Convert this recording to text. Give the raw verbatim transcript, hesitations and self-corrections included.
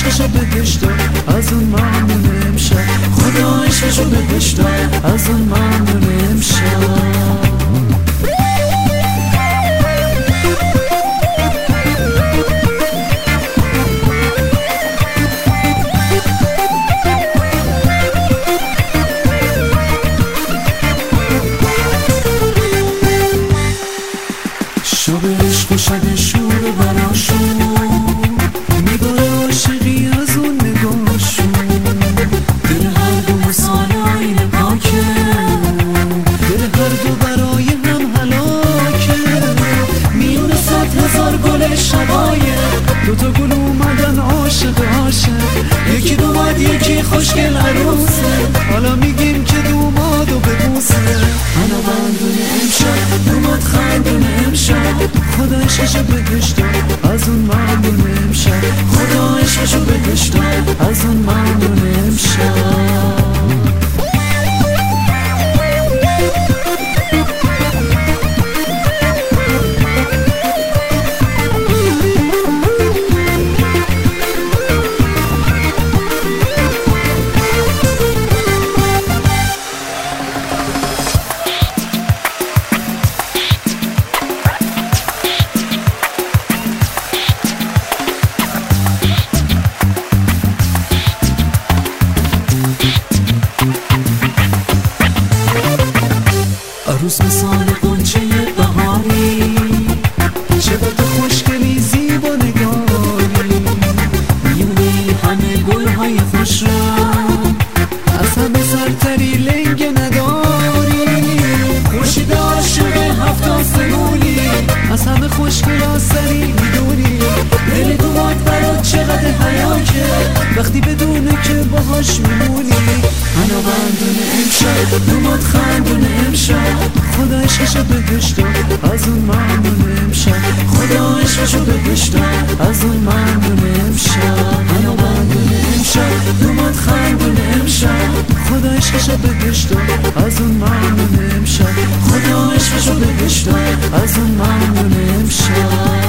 عشقشو بهش داد از اون ممنون امشب، خدا عشقشو بهش داد از اون ممنون امشب. شب عشق و شب شور براشون میباره عاشقی از اون نگاهشون، دل هر دو مثال آینه پاکه، دل هر دو برای هم هلاکه، میونه صد هزار گل شبایه، دوتا گل اومدن عاشق عاشق، یکی دومد یکی خوشگل عروسه، حالا میگیم که دومادو ببوسه. حالا بندونه امشب دوماد خندونه امشب، خدا عشقشو بهش داد از اون ممنون امشب، خدا عشقشو بهش داد از اون ممنون امشب. عروس مثال قنچه بهاری، چقدر خوشگلی زیبا نگاری، میونی همه گلهای خوش رنگ، از همه سرتری لنگه نداری، خورشید عاشق هفت آسمونی، از همه خوشگل آسری میدونی، دل دومات برات چقدر حیاکه وقتی بدونه که باهاش میمونی. انا بندونه امشب دومات خندونه امشب، خدا عشقشو بهش داد از اون ممنون امشب، خدا عشقشو بهش داد از اون ممنون امشب. انا بندونه امشب دومات خندونه امشب، خدا عشقشو بهش داد از اون ممنون امشب، خدا عشقشو بهش داد از اون ممنون امشب.